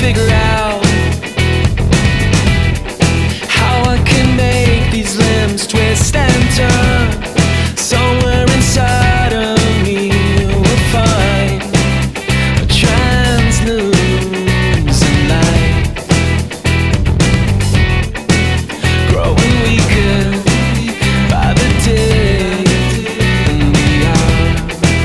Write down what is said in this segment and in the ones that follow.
figure out how I can make these limbs twist and turn. Somewhere inside of me will find a translucent light, growing weaker by the day and the hour.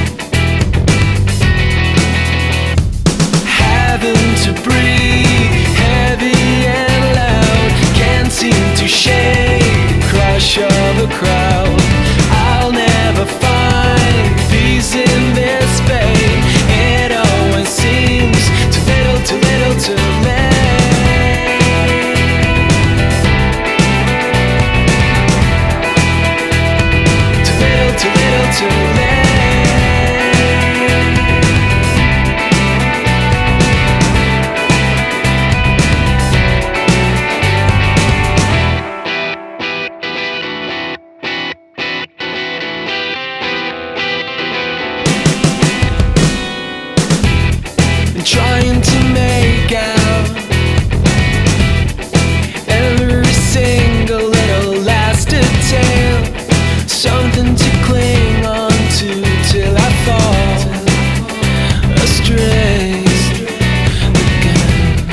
Having to breathe heavy and loud, can't seem to shake the crush of a crowd. I'll never find peace in this pain. It always seems too little to me. Too little to me. Trying to make out every single little last detail, something to cling on to till I fall astray again.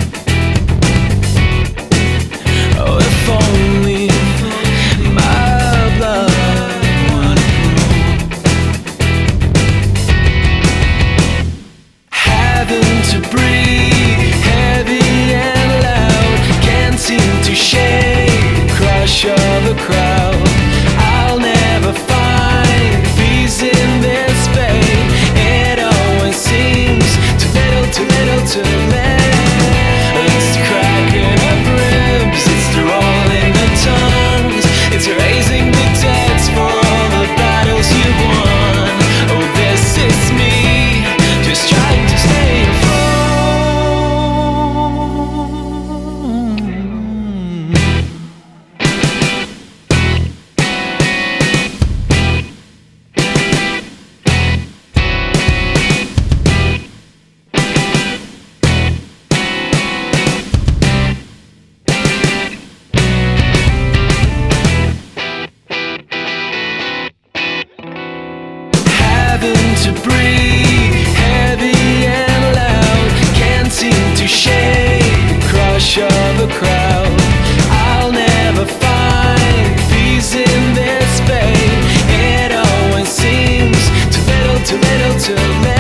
Oh, if only my blood would having to breathe heavy and loud, can't seem to shake the crush of a crowd. I'll never find peace in this pain. It always seems too little to me. It's the cracking of ribs, it's the rolling of tongues, it's raising the debts for all the battles you've won. Oh, this is me, just trying to stay afloat. Having to breathe heavy and loud, can't seem to shake the crush of a crowd. I'll never find peace in this pain. It always seems too little to me.